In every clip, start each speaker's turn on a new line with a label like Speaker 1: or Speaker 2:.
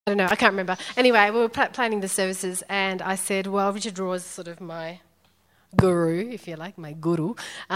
Speaker 1: I don't know, I can't remember. Anyway, we were planning the services, and I said, well, Richard Rohr is sort of my guru, if you like, my guru.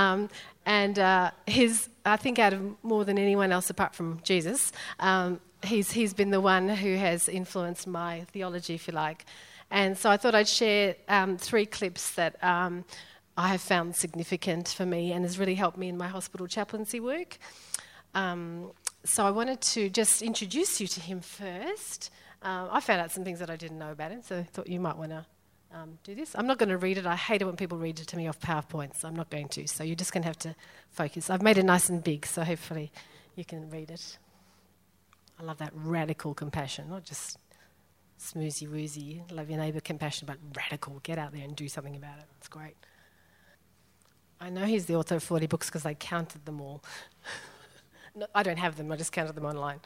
Speaker 1: I think out of more than anyone else apart from Jesus, he's been the one who has influenced my theology, if you like. And so I thought I'd share 3 clips that I have found significant for me and has really helped me in my hospital chaplaincy work. So I wanted to just introduce you to him first. I found out some things that I didn't know about him, so I thought you might want to do this. I'm not going to read it. I hate it when people read it to me off PowerPoint, so I'm not going to. So you're just going to have to focus. I've made it nice and big, so hopefully you can read it. I love that radical compassion, not just smoozy-woozy, love your neighbour compassion, but radical. Get out there and do something about it. It's great. I know he's the author of 40 books because I counted them all. No, I don't have them, I just counted them online.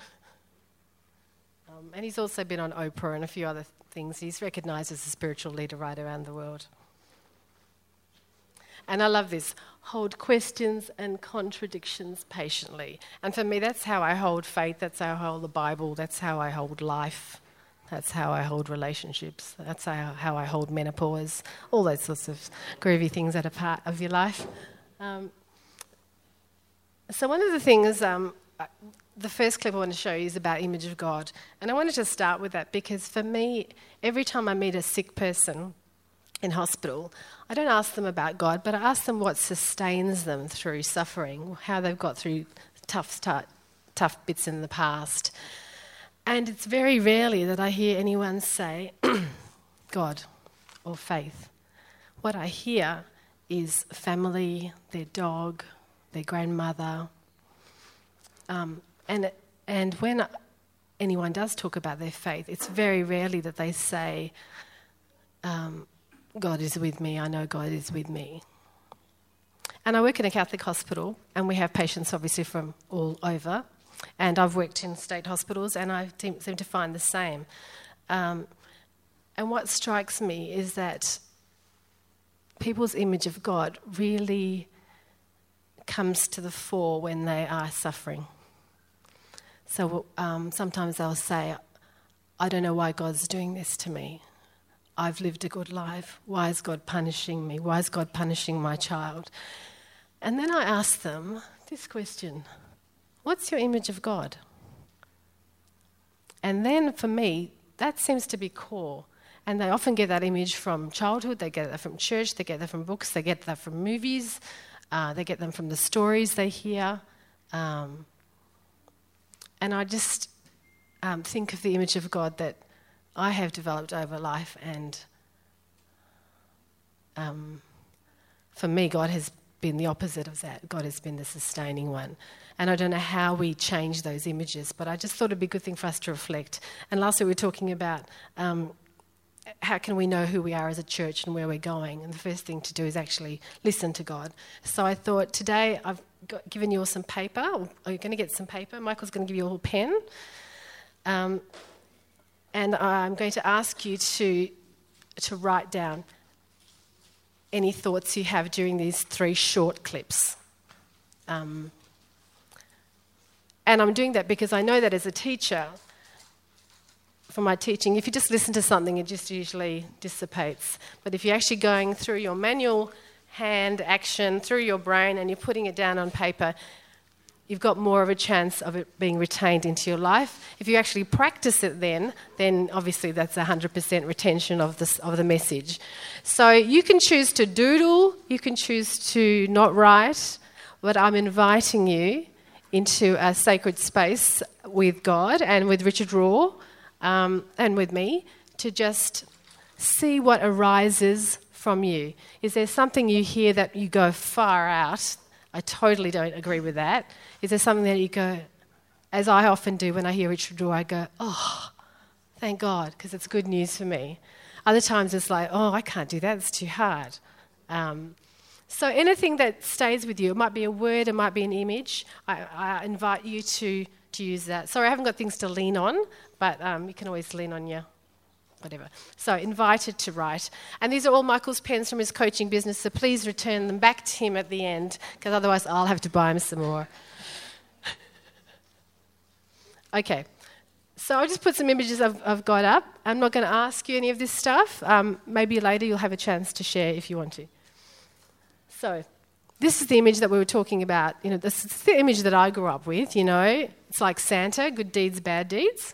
Speaker 1: And he's also been on Oprah and a few other things. He's recognised as a spiritual leader right around the world. And I love this. Hold questions and contradictions patiently. And for me, that's how I hold faith, that's how I hold the Bible, that's how I hold life, that's how I hold relationships, that's how I hold menopause, all those sorts of groovy things that are part of your life. So one of the things, the first clip I want to show you is about image of God. And I wanted to start with that because for me, every time I meet a sick person in hospital, I don't ask them about God, but I ask them what sustains them through suffering, how they've got through tough bits in the past. And it's very rarely that I hear anyone say God or faith. What I hear is family, their dog, their grandmother. And when anyone does talk about their faith, it's very rarely that they say, God is with me, I know God is with me. And I work in a Catholic hospital, and we have patients obviously from all over. And I've worked in state hospitals, and I seem to find the same. And what strikes me is that people's image of God really comes to the fore when they are suffering. So sometimes they'll say, I don't know why God's doing this to me. I've lived a good life. Why is God punishing me? Why is God punishing my child? And then I ask them this question, what's your image of God? And then for me, that seems to be core. And they often get that image from childhood, they get that from church, they get that from books, they get that from movies, they get them from the stories they hear. And I just think of the image of God that I have developed over life, and for me, God has been the opposite of that. God has been the sustaining one. And I don't know how we change those images, but I just thought it'd be a good thing for us to reflect. And last week we were talking about how can we know who we are as a church and where we're going? And the first thing to do is actually listen to God. So I thought today I've given you all some paper. Are you going to get some paper? Michael's going to give you all a pen. And I'm going to ask you to write down any thoughts you have during these 3 short clips. And I'm doing that because I know that as a teacher, for my teaching, if you just listen to something, it just usually dissipates. But if you're actually going through your manual hand action, through your brain, and you're putting it down on paper, you've got more of a chance of it being retained into your life. If you actually practice it then obviously that's 100% retention of the message. So you can choose to doodle, you can choose to not write, but I'm inviting you into a sacred space with God and with Richard Rohr and with me to just see what arises from you. Is there something you hear that you go far out? I totally don't agree with that. Is there something that you go, as I often do when I hear Richard Rohr, I go, oh, thank God, because it's good news for me. Other times it's like, oh, I can't do that, it's too hard. So anything that stays with you, it might be a word, it might be an image, I invite you to use that. Sorry, I haven't got things to lean on, but you can always lean on your whatever. So invited to write. And these are all Michael's pens from his coaching business, so please return them back to him at the end, because otherwise I'll have to buy him some more. Okay, So I just put some images of God up. I'm not going to ask you any of this stuff. Maybe later you'll have a chance to share if you want to. So this is the image that we were talking about. You know, this is the image that I grew up with, you know. It's like Santa, good deeds, bad deeds.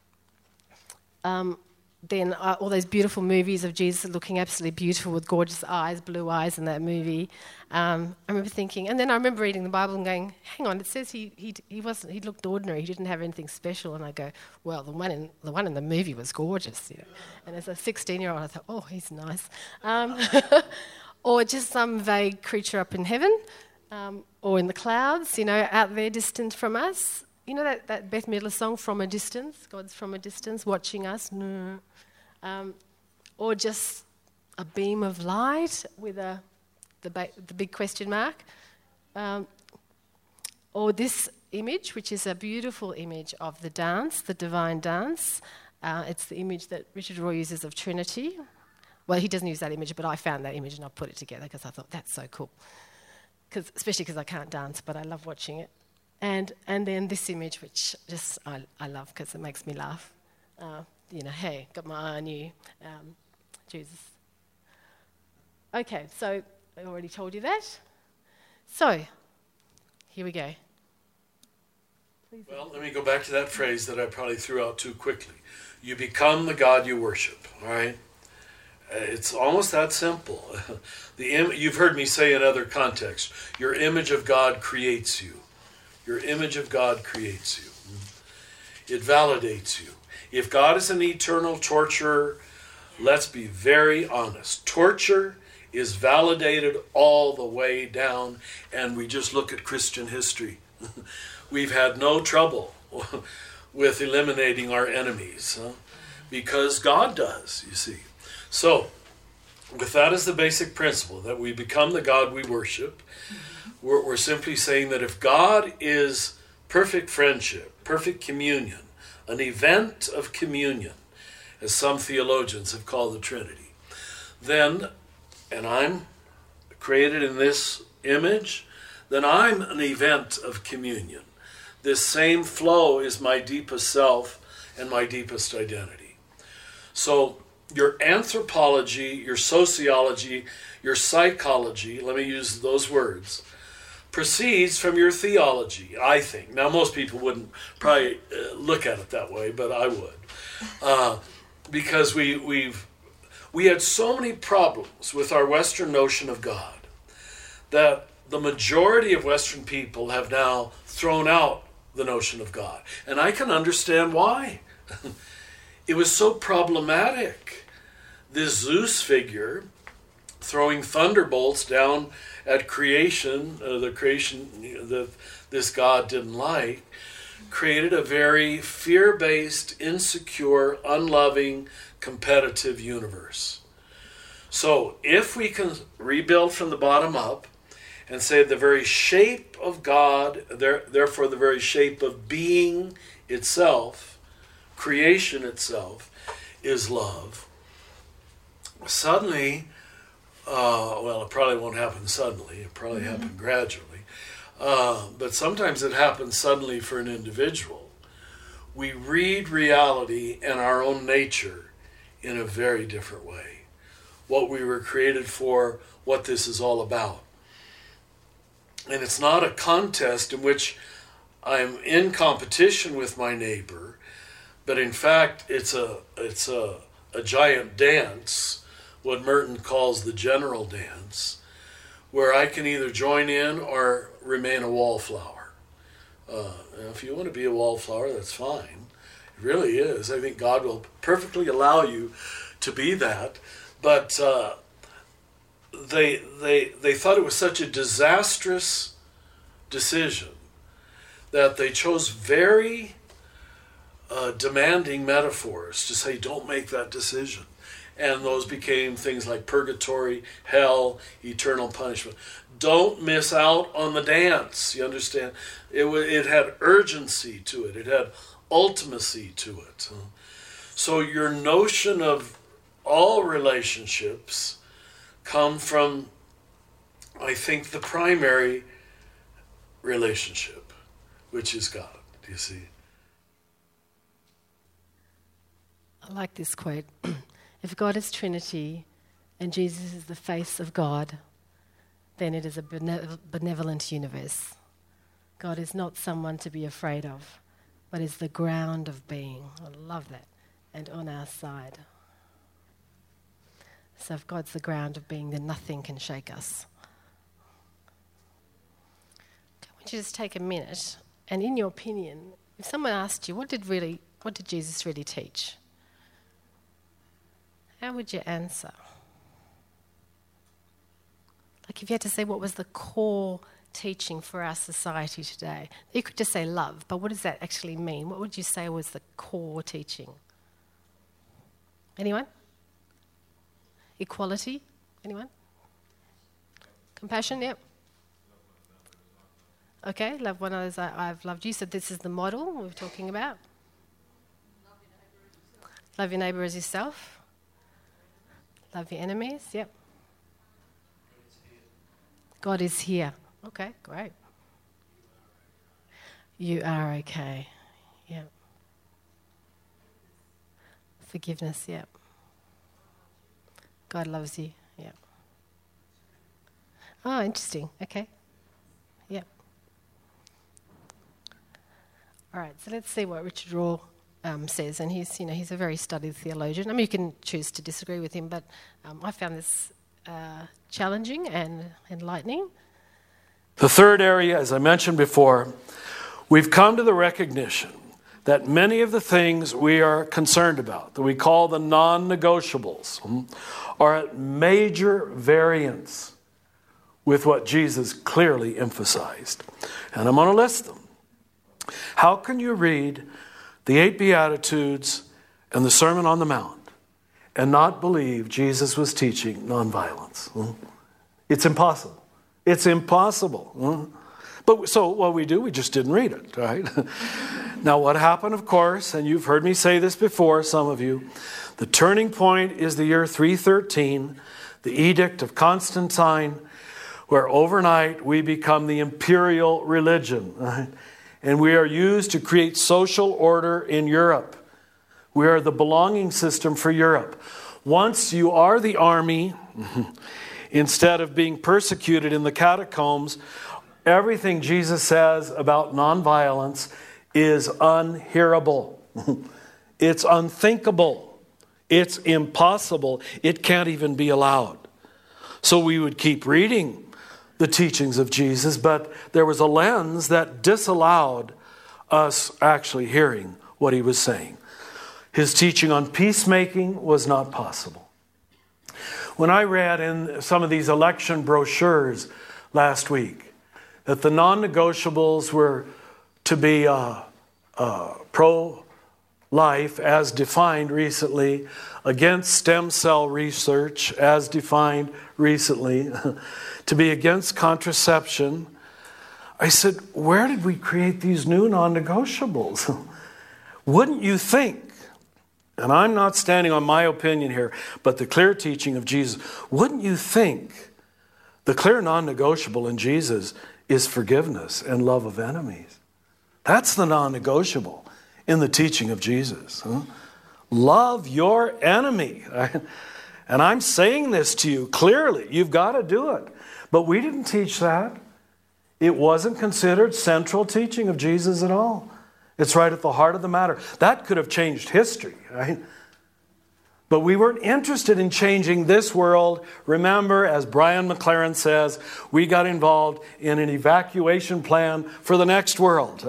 Speaker 1: Then all those beautiful movies of Jesus looking absolutely beautiful with gorgeous eyes, blue eyes in that movie. I remember thinking, and then I remember reading the Bible and going, hang on, it says he looked ordinary, he didn't have anything special. And I go, well, the one in the movie was gorgeous, you know. And as a 16-year-old, I thought, oh, he's nice. Or just some vague creature up in heaven, or in the clouds, you know, out there distant from us. You know that Beth Midler song, From a Distance? God's from a distance, watching us. Or just a beam of light with the big question mark. Or this image, which is a beautiful image of the dance, the divine dance. It's the image that Richard Rohr uses of Trinity. Well, he doesn't use that image, but I found that image and I put it together because I thought, that's so cool. Especially because I can't dance, but I love watching it. And then this image, which just I love because it makes me laugh. You know, hey, got my eye on you, Jesus. Okay, so I already told you that. So, here we go. Please.
Speaker 2: Well, let me go back to that phrase that I probably threw out too quickly. You become the God you worship, all right? It's almost that simple. You've heard me say in other contexts, your image of God creates you. Your image of God creates you. It validates you. If God is an eternal torturer, let's be very honest. Torture is validated all the way down, and we just look at Christian history. We've had no trouble with eliminating our enemies, because God does, you see. So, with that as the basic principle, that we become the God we worship, we're simply saying that if God is perfect friendship, perfect communion, an event of communion, as some theologians have called the Trinity, then, and I'm created in this image, then I'm an event of communion. This same flow is my deepest self and my deepest identity. So, your anthropology, your sociology, your psychology, let me use those words, proceeds from your theology, I think. Now, most people wouldn't probably look at it that way, but I would. Because we had so many problems with our Western notion of God that the majority of Western people have now thrown out the notion of God. And I can understand why. It was so problematic. This Zeus figure throwing thunderbolts down at creation, the creation that this God didn't like, created a very fear-based, insecure, unloving, competitive universe. So if we can rebuild from the bottom up and say the very shape of God, therefore the very shape of being itself, creation itself, is love, suddenly, well, it probably won't happen suddenly, it probably happen gradually, but sometimes it happens suddenly for an individual. We read reality and our own nature in a very different way. What we were created for, what this is all about. And it's not a contest in which I'm in competition with my neighbor, but in fact it's a giant dance, what Merton calls the general dance, where I can either join in or remain a wallflower. If you want to be a wallflower, that's fine. It really is. I think God will perfectly allow you to be that. But they thought it was such a disastrous decision that they chose very demanding metaphors to say, don't make that decision. And those became things like purgatory, hell, eternal punishment. Don't miss out on the dance, you understand? It had urgency to it. It had ultimacy to it. So your notion of all relationships come from, I think, the primary relationship, which is God, do you see?
Speaker 1: I like this quote. If God is Trinity and Jesus is the face of God, then it is a benevolent universe. God is not someone to be afraid of, but is the ground of being. I love that. And on our side. So if God's the ground of being, then nothing can shake us. I want you to just take a minute, and in your opinion, if someone asked you, what did Jesus really teach? How would you answer? Like if you had to say what was the core teaching for our society today, you could just say love, but what does that actually mean? What would you say was the core teaching? Anyone? Equality? Anyone? Compassion? Yep. Okay, love one another as I've loved you. So this is the model we're talking about. Love your neighbour as yourself. Love your enemies. Yep. God is here. Okay, great. You are okay. Yep. Forgiveness. Yep. God loves you. Yep. Oh, interesting. Okay. Yep. All right, so let's see what Richard Rohr says, and he's a very studied theologian. I mean, you can choose to disagree with him, but I found this challenging and enlightening.
Speaker 2: The third area, as I mentioned before, we've come to the recognition that many of the things we are concerned about, that we call the non-negotiables, are at major variance with what Jesus clearly emphasized. And I'm going to list them. How can you read the 8 Beatitudes and the Sermon on the Mount and not believe Jesus was teaching nonviolence? It's impossible. It's impossible. But so what we do, we just didn't read it, right? Now what happened, of course, and you've heard me say this before, some of you, the turning point is the year 313, the Edict of Constantine, where overnight we become the imperial religion, right? And we are used to create social order in Europe. We are the belonging system for Europe. Once you are the army, instead of being persecuted in the catacombs, everything Jesus says about nonviolence is unhearable. It's unthinkable. It's impossible. It can't even be allowed. So we would keep reading the teachings of Jesus, but there was a lens that disallowed us actually hearing what he was saying. His teaching on peacemaking was not possible. When I read in some of these election brochures last week that the non-negotiables were to be pro-life as defined recently, against stem cell research as defined recently, to be against contraception, I said, where did we create these new non-negotiables? Wouldn't you think, and I'm not standing on my opinion here, but the clear teaching of Jesus, wouldn't you think the clear non-negotiable in Jesus is forgiveness and love of enemies? That's the non-negotiable in the teaching of Jesus. Love your enemy. And I'm saying this to you clearly. You've got to do it. But we didn't teach that. It wasn't considered central teaching of Jesus at all. It's right at the heart of the matter. That could have changed history, right? But we weren't interested in changing this world. Remember, as Brian McLaren says, we got involved in an evacuation plan for the next world.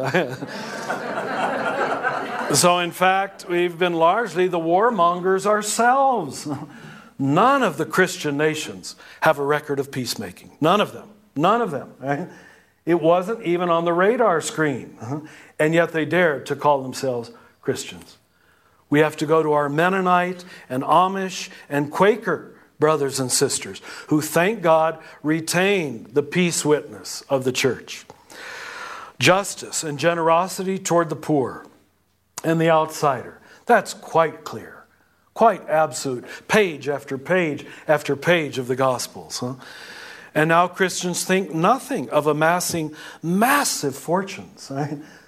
Speaker 2: So in fact, we've been largely the warmongers ourselves. None of the Christian nations have a record of peacemaking. None of them. None of them. Right? It wasn't even on the radar screen. And yet they dared to call themselves Christians. We have to go to our Mennonite and Amish and Quaker brothers and sisters who, thank God, retained the peace witness of the church. Justice and generosity toward the poor and the outsider. That's quite clear. Quite absolute. Page after page after page of the Gospels. And now Christians think nothing of amassing massive fortunes. Right?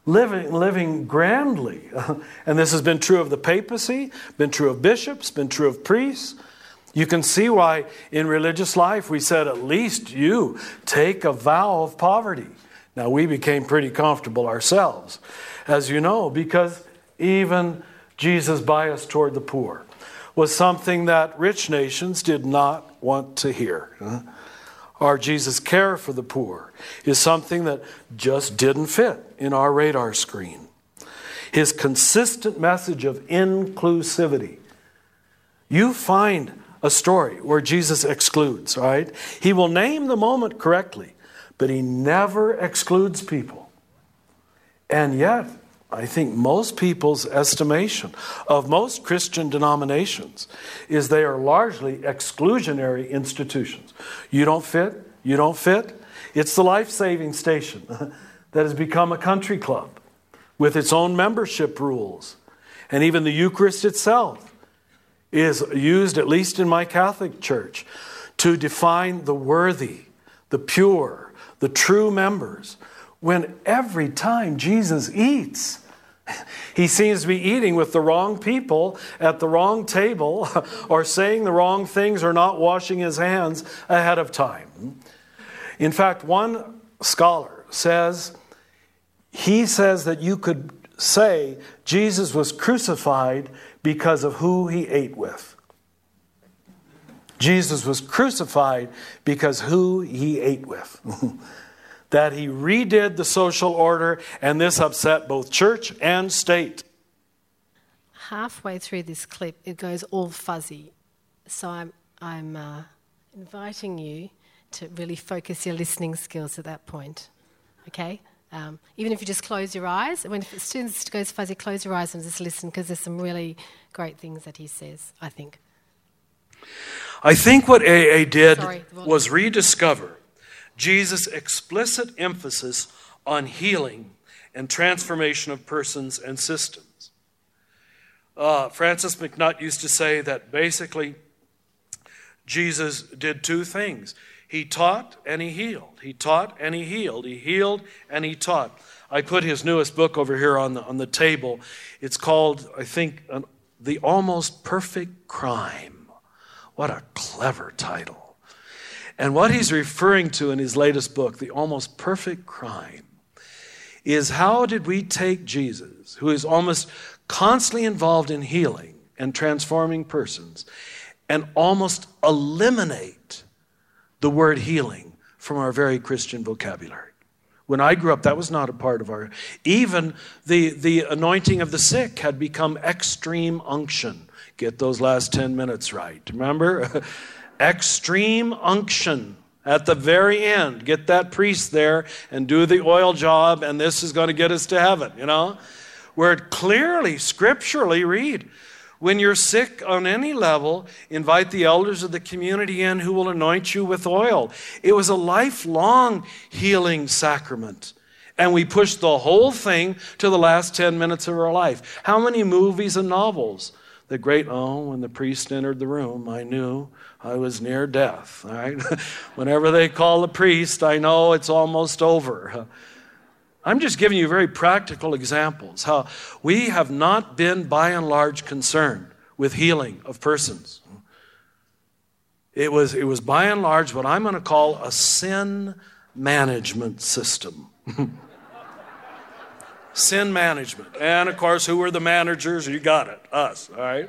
Speaker 2: living grandly. And this has been true of the papacy, been true of bishops, been true of priests. You can see why in religious life we said, at least you take a vow of poverty. Now, we became pretty comfortable ourselves, as you know, because even Jesus' bias toward the poor was something that rich nations did not want to hear. Our Jesus' care for the poor is something that just didn't fit in our radar screen. His consistent message of inclusivity. You find a story where Jesus excludes, right? He will name the moment correctly, but he never excludes people. And yet, I think most people's estimation of most Christian denominations is they are largely exclusionary institutions. You don't fit, you don't fit. It's the life-saving station that has become a country club with its own membership rules. And even the Eucharist itself is used, at least in my Catholic Church, to define the worthy, the pure, the true members, when every time Jesus eats, he seems to be eating with the wrong people at the wrong table, or saying the wrong things, or not washing his hands ahead of time. In fact, one scholar says, he says that you could say Jesus was crucified because of who he ate with. Jesus was crucified because who he ate with. That he redid the social order, and this upset both church and state.
Speaker 1: Halfway through this clip, it goes all fuzzy. So I'm inviting you to really focus your listening skills at that point. Okay? Even if you just close your eyes, as soon as it goes fuzzy, close your eyes and just listen, because there's some really great things that he says, I think.
Speaker 2: I think what AA did was rediscover Jesus' explicit emphasis on healing and transformation of persons and systems. Francis McNutt used to say that basically Jesus did two things. He taught and he healed. He taught and he healed. He healed and he taught. I put his newest book over here on the table. It's called, I think, The Almost Perfect Crime. What a clever title. And what he's referring to in his latest book, The Almost Perfect Crime, is how did we take Jesus, who is almost constantly involved in healing and transforming persons, and almost eliminate the word healing from our very Christian vocabulary. When I grew up, that was not a part of our... Even the anointing of the sick had become extreme unction. Get those last 10 minutes right. Remember? Extreme unction at the very end. Get that priest there and do the oil job, and this is going to get us to heaven, you know? Where it clearly, scripturally read, when you're sick on any level, invite the elders of the community in who will anoint you with oil. It was a lifelong healing sacrament. And we pushed the whole thing to the last 10 minutes of our life. How many movies and novels? The great, when the priest entered the room, I knew I was near death. All right? Whenever they call the priest, I know it's almost over. I'm just giving you very practical examples, how we have not been, by and large, concerned with healing of persons. It was by and large what I'm going to call a sin management system. Sin management. And, of course, who were the managers? You got it. Us, all right?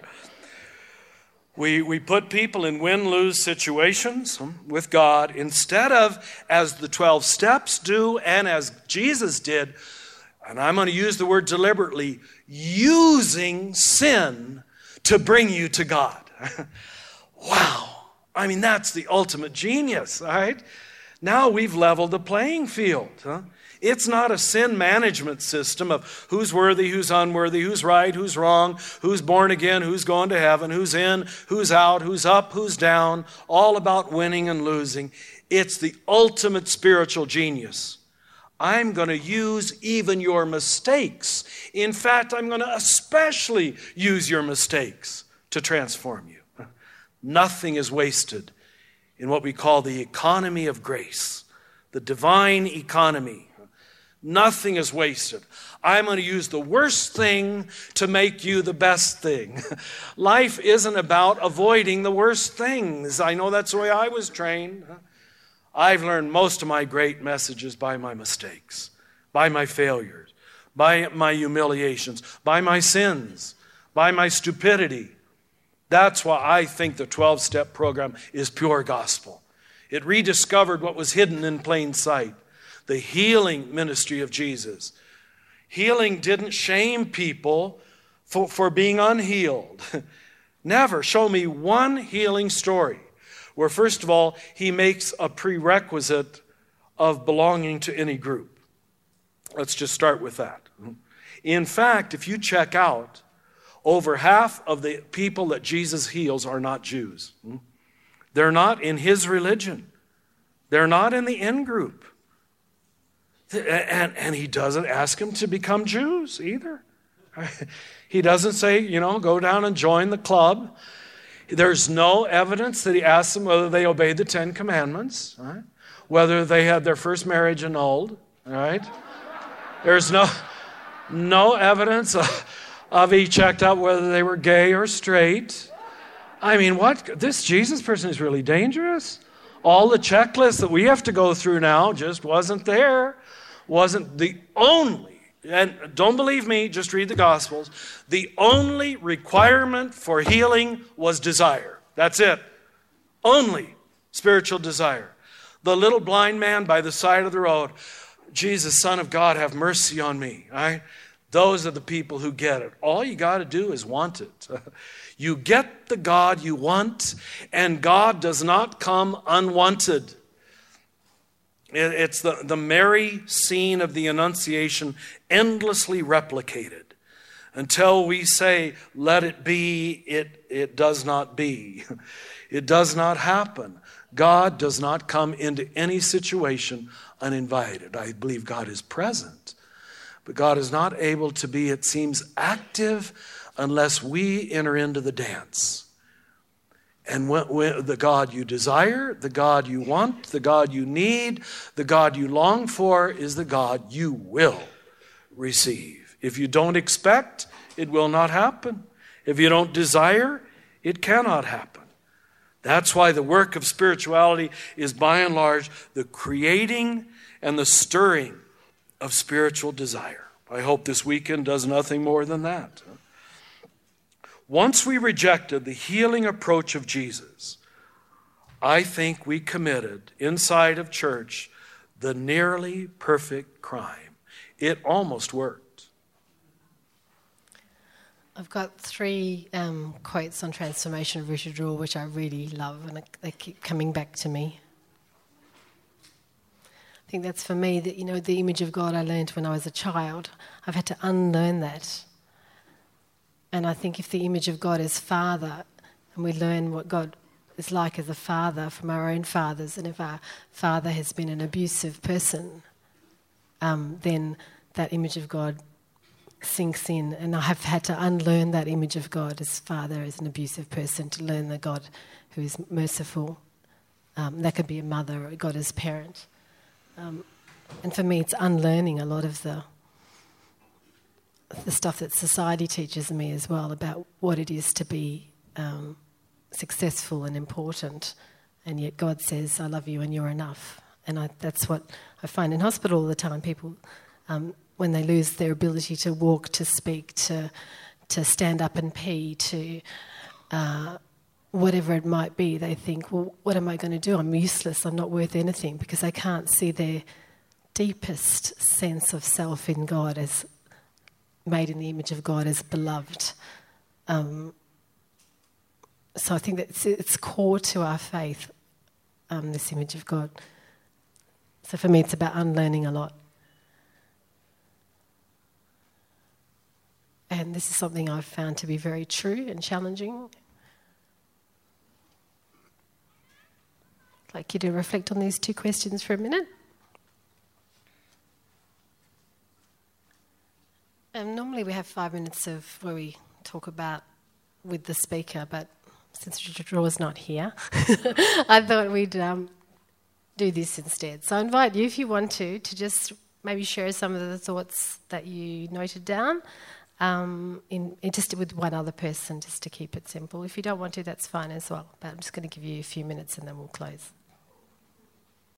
Speaker 2: We put people in win-lose situations with God instead of, as the 12 steps do and as Jesus did, and I'm going to use the word deliberately, using sin to bring you to God. Wow. I mean, that's the ultimate genius, all right? Now we've leveled the playing field, huh? It's not a sin management system of who's worthy, who's unworthy, who's right, who's wrong, who's born again, who's going to heaven, who's in, who's out, who's up, who's down, all about winning and losing. It's the ultimate spiritual genius. I'm going to use even your mistakes. In fact, I'm going to especially use your mistakes to transform you. Nothing is wasted in what we call the economy of grace, the divine economy.
Speaker 3: Nothing is wasted. I'm going to use the worst thing to make you the best thing. Life isn't about avoiding the worst things. I know that's the way I was trained. I've learned most of my great messages by my mistakes, by my failures, by my humiliations, by my sins, by my stupidity. That's why I think the 12-step program is pure gospel. It rediscovered what was hidden in plain sight. The healing ministry of Jesus. Healing didn't shame people for being unhealed. Never. Show me one healing story where, first of all, he makes a prerequisite of belonging to any group. Let's just start with that. In fact, if you check out, over half of the people that Jesus heals are not Jews. They're not in his religion. They're not in the in-group. And he doesn't ask them to become Jews either. He doesn't say, go down and join the club. There's no evidence that he asks them whether they obeyed the 10 Commandments, right? Whether they had their first marriage annulled. Right? There's no evidence of he checked out whether they were gay or straight. I mean, what? This Jesus person is really dangerous. All the checklists that we have to go through now just wasn't there. Wasn't the only, and don't believe me, just read the Gospels, the only requirement for healing was desire. That's it. Only spiritual desire. The little blind man by the side of the road, Jesus, Son of God, have mercy on me. Right? Those are the people who get it. All you got to do is want it. You get the God you want, and God does not come unwanted. It's the Mary scene of the Annunciation endlessly replicated. Until we say, let it be, it does not be. It does not happen. God does not come into any situation uninvited. I believe God is present. But God is not able to be, it seems, active unless we enter into the dance. And when the God you desire, the God you want, the God you need, the God you long for is the God you will receive. If you don't expect, it will not happen. If you don't desire, it cannot happen. That's why the work of spirituality is by and large the creating and the stirring of spiritual desire. I hope this weekend does nothing more than that. Once we rejected the healing approach of Jesus, I think we committed inside of church the nearly perfect crime. It almost worked.
Speaker 1: I've got 3 quotes on transformation of Richard Rohr, which I really love, and they keep coming back to me. I think that's for me, that the image of God I learned when I was a child. I've had to unlearn that. And I think if the image of God is Father, and we learn what God is like as a father from our own fathers, and if our father has been an abusive person, then that image of God sinks in. And I have had to unlearn that image of God as Father, as an abusive person, to learn the God who is merciful. That could be a mother or God as parent. And for me, it's unlearning a lot of the stuff that society teaches me as well about what it is to be successful and important. And yet God says, I love you and you're enough. And that's what I find in hospital all the time. People, when they lose their ability to walk, to speak, to stand up and pee, to whatever it might be, they think, well, what am I going to do? I'm useless, I'm not worth anything, because they can't see their deepest sense of self in God as made in the image of God, as beloved. So I think that it's core to our faith, this image of God. So for me, it's about unlearning a lot. And this is something I've found to be very true and challenging. I'd like you to reflect on these 2 questions for a minute. Normally we have 5 minutes of where we talk about with the speaker, but since Richard Rohr is not here, I thought we'd do this instead. So I invite you, if you want to just maybe share some of the thoughts that you noted down just with one other person, just to keep it simple. If you don't want to, that's fine as well. But I'm just going to give you a few minutes and then we'll close.